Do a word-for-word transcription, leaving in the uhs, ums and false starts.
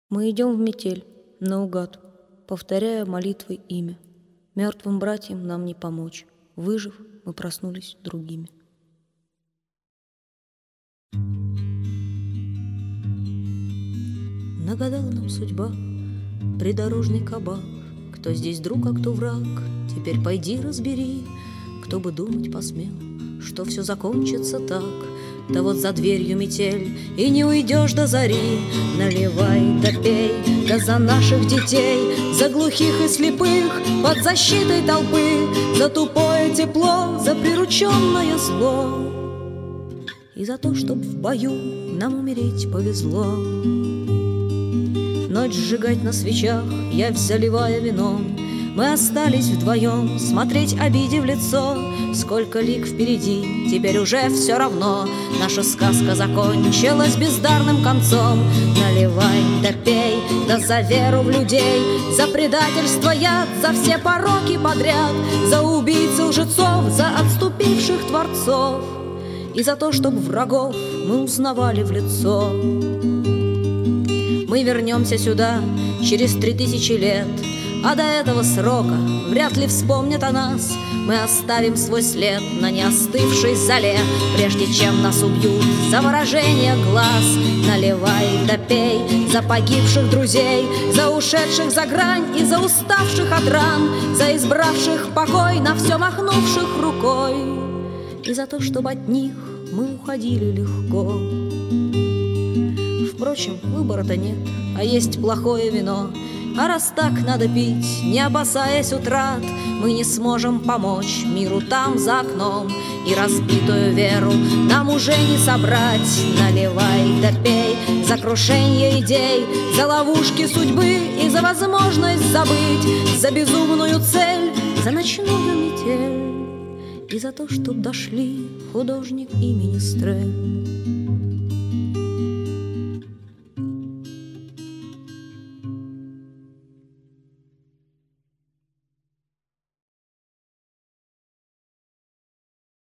Мы идем в метель, наугад, повторяя молитвой имя. Мертвым братьям нам не помочь. Выжив, мы проснулись другими. Нагадала нам судьба придорожный кабак. Кто здесь друг, а кто враг, теперь пойди разбери. Кто бы думать посмел, что все закончится так. Да вот за дверью метель, и не уйдешь до зари. Наливай да пей, да за наших детей, за глухих и слепых, под защитой толпы, за тупое тепло, за прирученное зло, и за то, чтоб в бою нам умереть повезло. Ночь сжигать на свечах, явь заливая вином, мы остались вдвоем, смотреть обиде в лицо. Сколько лик впереди, теперь уже все равно. Наша сказка закончилась бездарным концом. Наливай да пей, да за веру в людей, за предательство яд, за все пороки подряд, за убийц и лжецов, за отступивших творцов, и за то, чтоб врагов мы узнавали в лицо. Мы вернемся сюда через три тысячи лет, а до этого срока вряд ли вспомнят о нас. Мы оставим свой след на неостывшей золе, прежде чем нас убьют за выражение глаз. Наливай да пей за погибших друзей, за ушедших за грань и за уставших от ран, за избравших покой, на все махнувших рукой, и за то, чтобы от них мы уходили легко. Впрочем, выбора-то нет, а есть плохое вино. А раз так надо пить, не опасаясь утрат, мы не сможем помочь миру там за окном, и разбитую веру нам уже не собрать. Наливай да пей за крушение идей, за ловушки судьбы и за возможность забыть, за безумную цель, за ночную метель, и за то, чтоб дошли художник и министрель.